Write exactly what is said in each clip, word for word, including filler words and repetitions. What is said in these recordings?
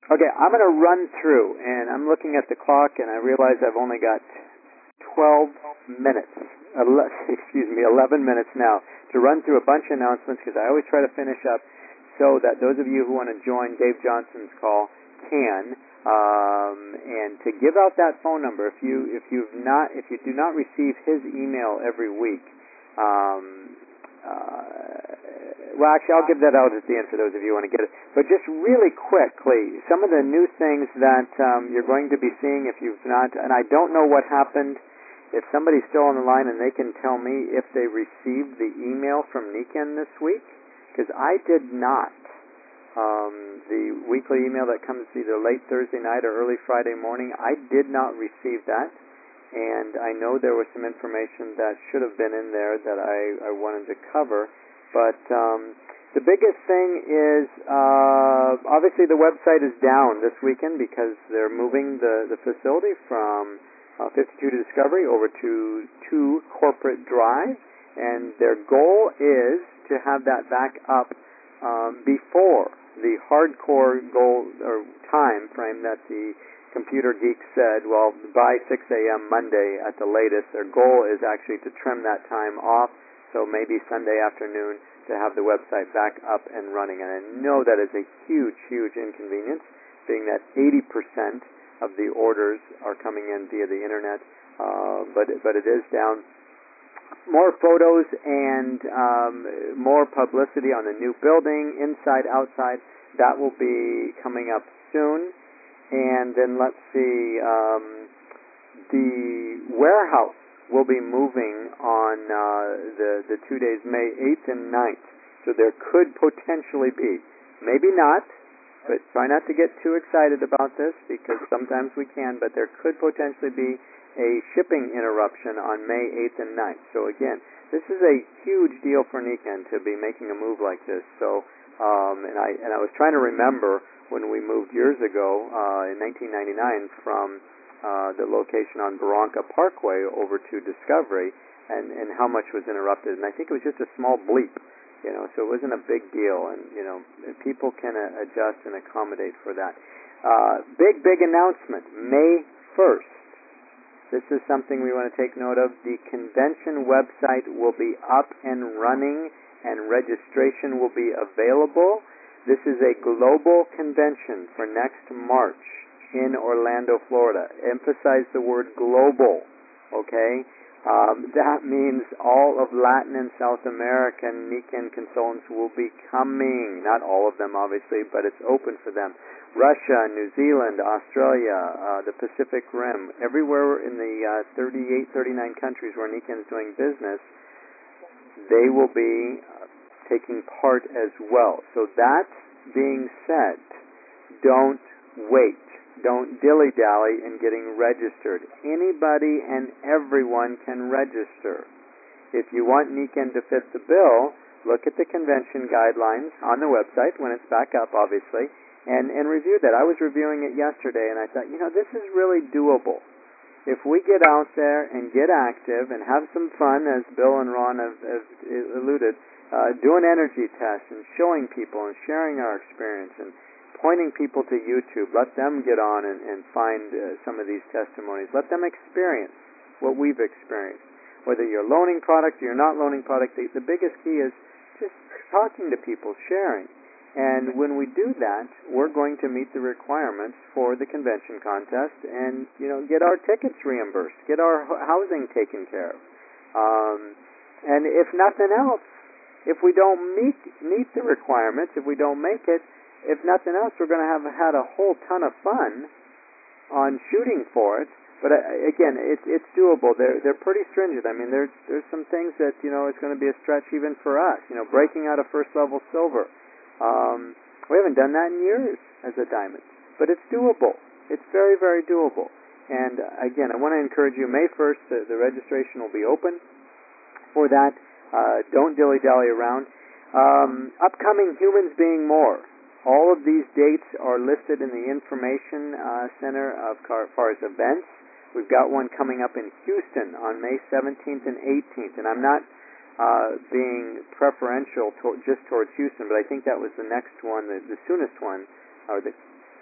Okay, I'm going to run through, and I'm looking at the clock, and I realize I've only got twelve minutes, ele- excuse me, eleven minutes now to run through a bunch of announcements because I always try to finish up so that those of you who want to join Dave Johnson's call can. Um, and to give out that phone number, if you if you've not if you do not receive his email every week, um, uh, well, actually, I'll give that out at the end for those of you who want to get it. But just really quickly, some of the new things that um, you're going to be seeing if you've not, and I don't know what happened. If somebody's still on the line and they can tell me if they received the email from Niken this week, because I did not. Um, the weekly email that comes either late Thursday night or early Friday morning, I did not receive that. And I know there was some information that should have been in there that I, I wanted to cover. But um, the biggest thing is, uh, obviously the website is down this weekend because they're moving the, the facility from uh, fifty-two to Discovery over to two Corporate Drive. And their goal is to have that back up um, before the hardcore goal or time frame that the Computer Geek said, well, by six a.m. Monday at the latest. Their goal is actually to trim that time off, so maybe Sunday afternoon to have the website back up and running. And I know that is a huge, huge inconvenience, being that eighty percent of the orders are coming in via the internet, uh, but, but it is down. More photos and um, more publicity on the new building, inside, outside. That will be coming up soon. And then let's see, um, the warehouse will be moving on uh, the, the two days, May eighth and ninth. So there could potentially be, maybe not, but try not to get too excited about this because sometimes we can, but there could potentially be a shipping interruption on May eighth and ninth. So again, this is a huge deal for Niken to be making a move like this. So, um, and I and I was trying to remember when we moved years ago uh, in nineteen ninety-nine from uh, the location on Barranca Parkway over to Discovery, and and how much was interrupted. And I think it was just a small bleep, you know. So it wasn't a big deal, and you know, people can uh, adjust and accommodate for that. Uh, big big announcement, May first. This is something we want to take note of. The convention website will be up and running, and registration will be available. This is a global convention for next March in Orlando, Florida. Emphasize the word global, okay? Um, that means all of Latin and South American Niken consultants will be coming. Not all of them, obviously, but it's open for them. Russia, New Zealand, Australia, uh, the Pacific Rim, everywhere in the uh, thirty-eight, thirty-nine countries where Niken is doing business, they will be uh, taking part as well. So that being said, don't wait. Don't dilly-dally in getting registered. Anybody and everyone can register. If you want Niken to fit the bill, look at the convention guidelines on the website when it's back up, obviously, and, and review that. I was reviewing it yesterday, and I thought, you know, this is really doable. If we get out there and get active and have some fun, as Bill and Ron have, have alluded, uh, doing energy tests and showing people and sharing our experience and pointing people to YouTube, let them get on and, and find uh, some of these testimonies. Let them experience what we've experienced. Whether you're loaning product or you're not loaning product, the, the biggest key is just talking to people, sharing. And when we do that, we're going to meet the requirements for the convention contest and, you know, get our tickets reimbursed, get our housing taken care of. Um, and if nothing else, if we don't meet meet the requirements, if we don't make it, if nothing else, we're going to have had a whole ton of fun on shooting for it. But uh, again, it's it's doable. They're they're pretty stringent. I mean, there's there's some things that, you know, it's going to be a stretch even for us. You know, breaking out a first level silver. Um, we haven't done that in years as a diamond, but it's doable. It's very, very doable. And uh, again, I want to encourage you, May first, the, the registration will be open for that. Uh, don't dilly-dally around. Um, upcoming Humans Being More. All of these dates are listed in the information uh, center of as far as events. We've got one coming up in Houston on May seventeenth and eighteenth, and I'm not Uh, being preferential to, just towards Houston, but I think that was the next one, the, the soonest one, or the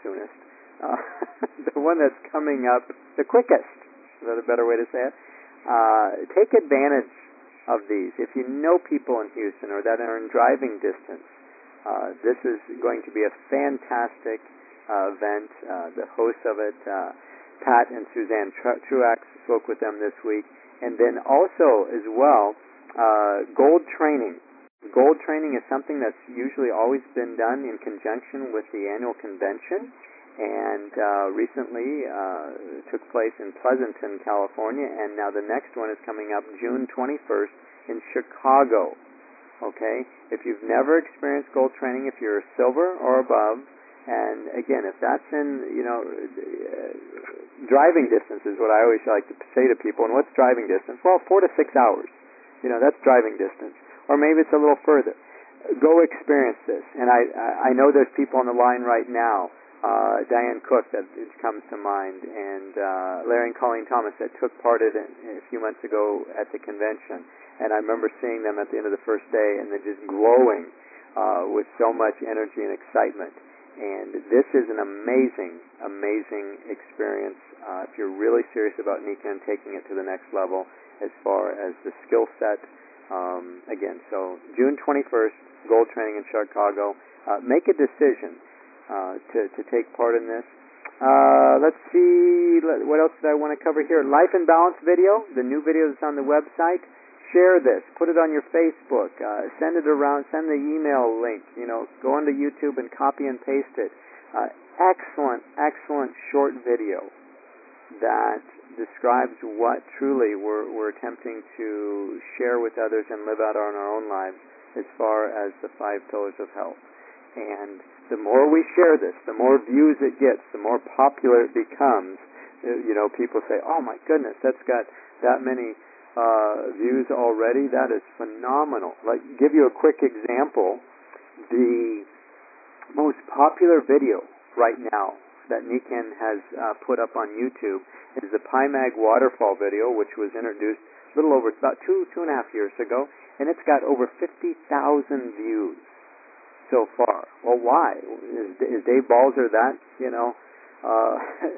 soonest. Uh, the one that's coming up the quickest. Is that a better way to say it? Uh, take advantage of these. If you know people in Houston or that are in driving distance, uh, this is going to be a fantastic uh, event. Uh, the hosts of it, uh, Pat and Suzanne Truax, spoke with them this week. And then also, as well, uh, gold training. Gold training is something that's usually always been done in conjunction with the annual convention, and uh, recently uh, took place in Pleasanton, California, and now the next one is coming up June twenty-first in Chicago. Okay? If you've never experienced gold training, if you're a silver or above, and again, if that's in, you know, uh, driving distance is what I always like to say to people. And what's driving distance? Well, four to six hours. You know, that's driving distance. Or maybe it's a little further. Go experience this. And I, I know there's people on the line right now. Uh, Diane Cook, that comes to mind, and uh, Larry and Colleen Thomas that took part in it a few months ago at the convention. And I remember seeing them at the end of the first day, and they're just glowing uh, with so much energy and excitement. And this is an amazing, amazing experience uh, if you're really serious about Nikken taking it to the next level as far as the skill set. Um, again, so June twenty-first, gold training in Chicago. Uh, make a decision uh, to, to take part in this. Uh, let's see, what else did I want to cover here? Life and Balance video, the new video that's on the website. Share this. Put it on your Facebook. Uh, send it around. Send the email link. You know, go onto YouTube and copy and paste it. Uh, excellent, excellent short video that describes what truly we're, we're attempting to share with others and live out on our own lives as far as the five pillars of health. And the more we share this, the more views it gets, the more popular it becomes. You know, people say, "Oh my goodness, that's got that many Uh, views already." That is phenomenal. Like, give you a quick example. The most popular video right now that Nikken has uh, put up on YouTube is the PyMag waterfall video, which was introduced a little over about two, two and a half years ago, and it's got over fifty thousand views so far. Well, why? Is, is Dave Balzer that, you know, uh,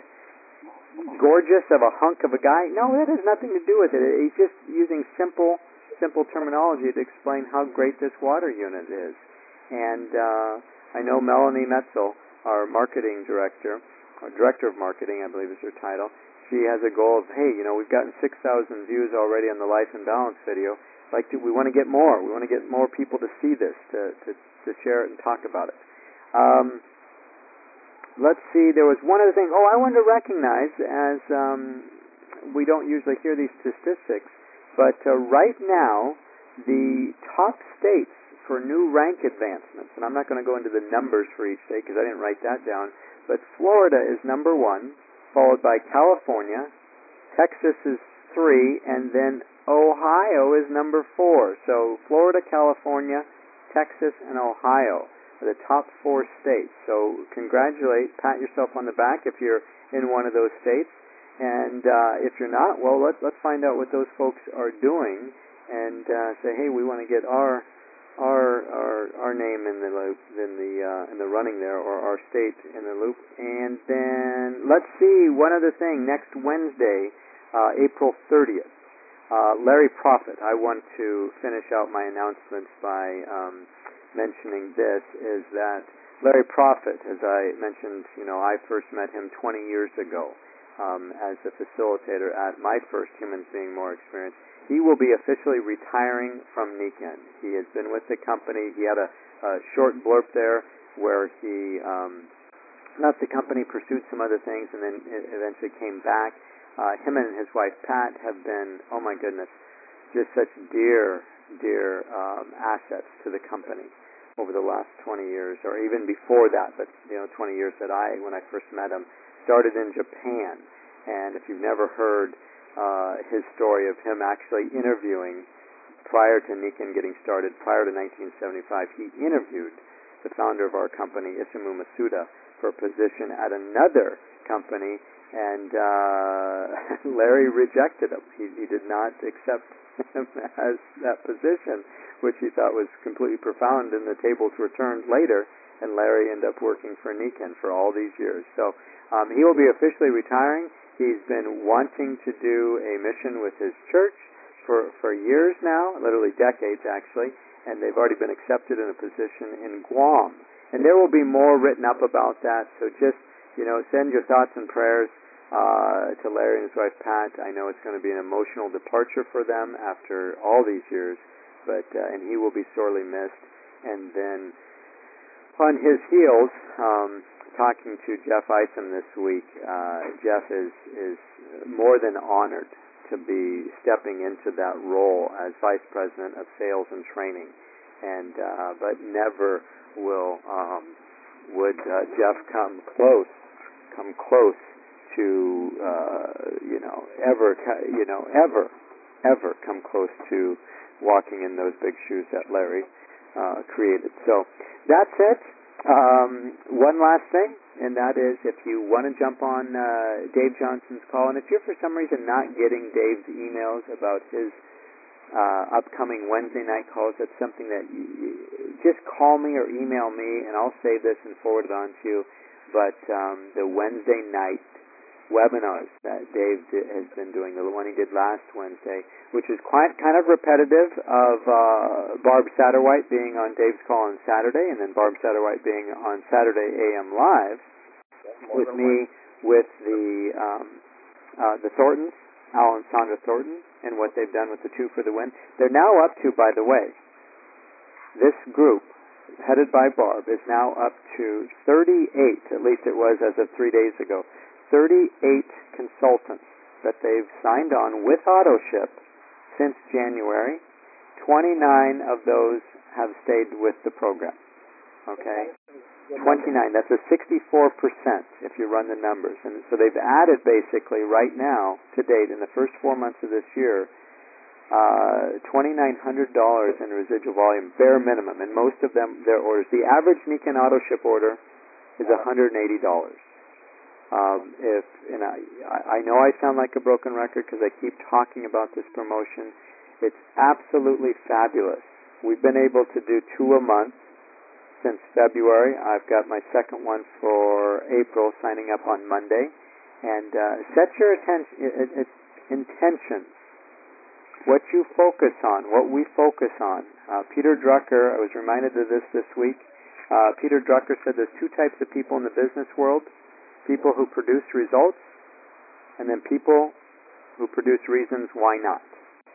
gorgeous of a hunk of a guy? No, that has nothing to do with it. He's just using simple, simple terminology to explain how great this water unit is. And uh, I know Melanie Metzel, our marketing director, or director of marketing, I believe is her title. She has a goal of, hey, you know, we've gotten six thousand views already on the Life and Balance video. Like, we want to get more. We want to get more people to see this, to to, to share it and talk about it. Um, Let's see, there was one other thing. Oh, I wanted to recognize, as um, we don't usually hear these statistics, but uh, right now, the top states for new rank advancements, and I'm not going to go into the numbers for each state because I didn't write that down, but Florida is number one, followed by California, Texas is three, and then Ohio is number four. So Florida, California, Texas, and Ohio are the top four states. So congratulate, pat yourself on the back if you're in one of those states. And uh, if you're not, well, let's let's find out what those folks are doing, and uh, say, hey, we want to get our our our our name in the loop, in the uh, in the running there, or our state in the loop. And then let's see one other thing. Next Wednesday, uh, April thirtieth, uh, Larry Prophet. I want to finish out my announcements by um, mentioning this, is that Larry Prophet, as I mentioned, you know, I first met him twenty years ago um, as a facilitator at my first Humans Being More experience. He will be officially retiring from Nikken. He has been with the company. He had a, a short blurb there where he um, left the company, pursued some other things, and then eventually came back. Uh, him and his wife, Pat, have been, oh my goodness, just such dear, dear um, assets to the company over the last twenty years, or even before that, but you know, twenty years that I, when I first met him, started in Japan. And if you've never heard uh, his story of him actually interviewing prior to Nikken getting started, prior to nineteen seventy-five, he interviewed the founder of our company, Isamu Masuda, for a position at another company, and uh, Larry rejected him. He, he did not accept him as that position, which he thought was completely profound, and the tables were turned later, and Larry ended up working for Niken for all these years. So um, he will be officially retiring. He's been wanting to do a mission with his church for, for years now, literally decades actually, and they've already been accepted in a position in Guam. And there will be more written up about that, so just, you know, send your thoughts and prayers uh, to Larry and his wife Pat. I know it's going to be an emotional departure for them after all these years, but uh, and he will be sorely missed. And then on his heels, um, talking to Jeff Isom this week, uh, Jeff is is more than honored to be stepping into that role as Vice President of Sales and Training, and uh, but never will um, would uh, Jeff come close, come close to uh, you know ever you know ever ever come close to walking in those big shoes that Larry uh, created. So that's it. Um, one last thing, and that is if you want to jump on uh, Dave Johnson's call, and if you're for some reason not getting Dave's emails about his uh, upcoming Wednesday night calls, that's something that you, you just call me or email me, and I'll save this and forward it on to you. But um, the Wednesday night webinars that Dave did, has been doing, the one he did last Wednesday, which is quite kind of repetitive of uh, Barb Satterwhite being on Dave's call on Saturday, and then Barb Satterwhite being on Saturday A M Live with me, with the um, uh, the Thorntons, Al and Sandra Thornton, and what they've done with the Two for the Win. They're now up to, by the way, this group, headed by Barb, is now up to thirty-eight, at least it was as of three days ago, thirty-eight consultants that they've signed on with AutoShip since January. twenty-nine of those have stayed with the program. Okay? twenty-nine. That's a sixty-four percent if you run the numbers. And so they've added basically right now, to date, in the first four months of this year, uh, twenty-nine hundred dollars in residual volume, bare minimum. And most of them, their orders. The average Niken AutoShip order is one hundred eighty dollars. Um, if and I, I know I sound like a broken record because I keep talking about this promotion. It's absolutely fabulous. We've been able to do two a month since February. I've got my second one for April, signing up on Monday. And uh, set your attention, it, it, intentions, what you focus on, what we focus on. Uh, Peter Drucker, I was reminded of this this week. Uh, Peter Drucker said there's two types of people in the business world. People who produce results, and then people who produce reasons why not.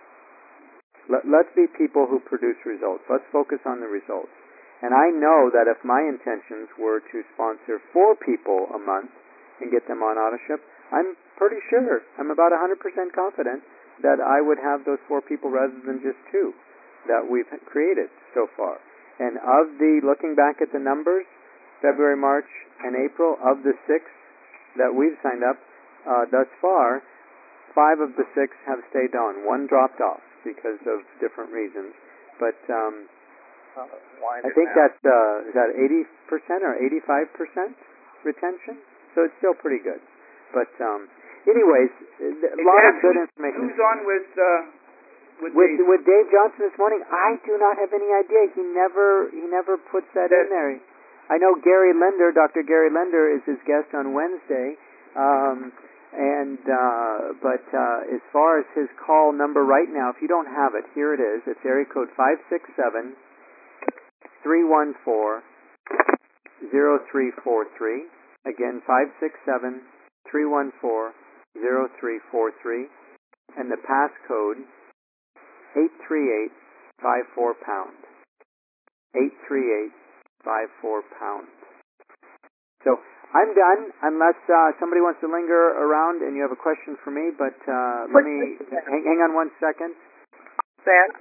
Let, let's be people who produce results. Let's focus on the results. And I know that if my intentions were to sponsor four people a month and get them on AutoShip, I'm pretty sure, I'm about one hundred percent confident that I would have those four people rather than just two that we've created so far. And of the, looking back at the numbers, February, March, and April, of the six that we've signed up uh, thus far, five of the six have stayed on. One dropped off because of different reasons. But um, I think that's uh, is that eighty percent or eighty-five percent retention? So it's still pretty good. But um, anyways, a lot of good information. Who's on with uh, with, with Dave? with Dave Johnson this morning? I do not have any idea. He never he never puts that in there. I know Gary Linder, Doctor Gary Linder, is his guest on Wednesday, um, and uh, but uh, as far as his call number right now, if you don't have it, here it is. It's area code five six seven, three one four, zero three four three. Again, five six seven, three one four, zero three four three, and the passcode eight three eight five four pound. eight three eight five four pound. So I'm done, unless uh, somebody wants to linger around and you have a question for me. But uh, let me hang, hang on one second. That